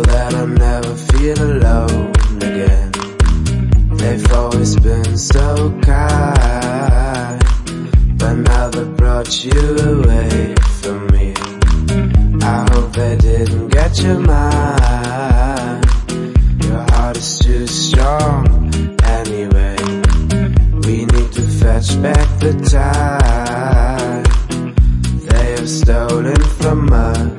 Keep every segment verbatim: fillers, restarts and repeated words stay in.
that I never feel alone again. They've always been so kind, but now they brought you away from me. I hope they didn't get your mind. Your heart is too strong anyway. We need to fetch back the time they have stolen from us.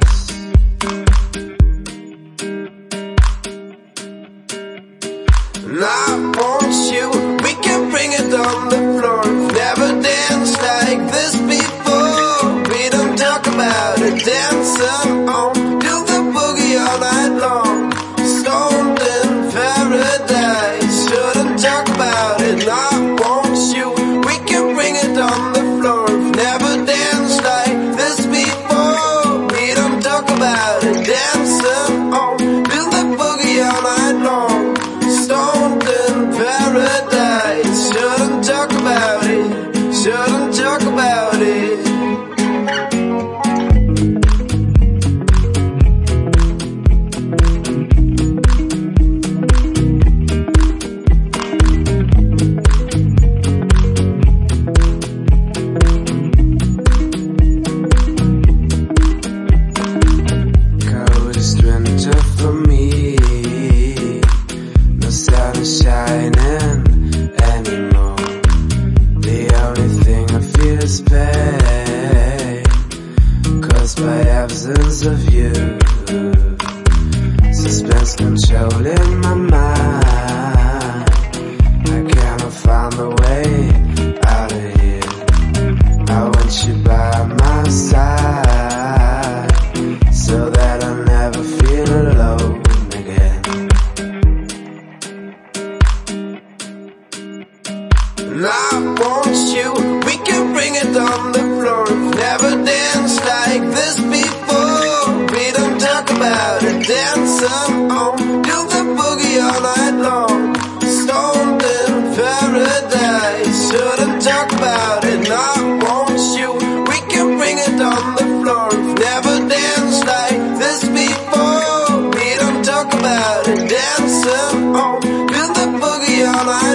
And I want you, we can bring it on the floor. Never danced like this before. We don't talk about it, dancing on, do the boogie all night long. Stoned in paradise, shouldn't talk about it. And I want you, we can bring it on the floor. Never danced like this before. We don't talk about it, dancing on, do the boogie all night long. Stoned in paradise, shouldn't talk about it, shouldn't talk about it. Coldest winter for me, no sun is shining anymore. The only thing I feel is pain, caused by absence of you. Suspense controlling my mind. I cannot find a way out of here. I want you by my side, so that I never feel alone again. And I want you, we can bring it on the floor. Never danced like this before. We don't talk about it, dancing on, do the boogie all night long. Stoned in paradise, shouldn't talk about it. And I want you, we can bring it on the floor. Never danced like this before. We don't talk about it, dancing on, do the boogie all night long.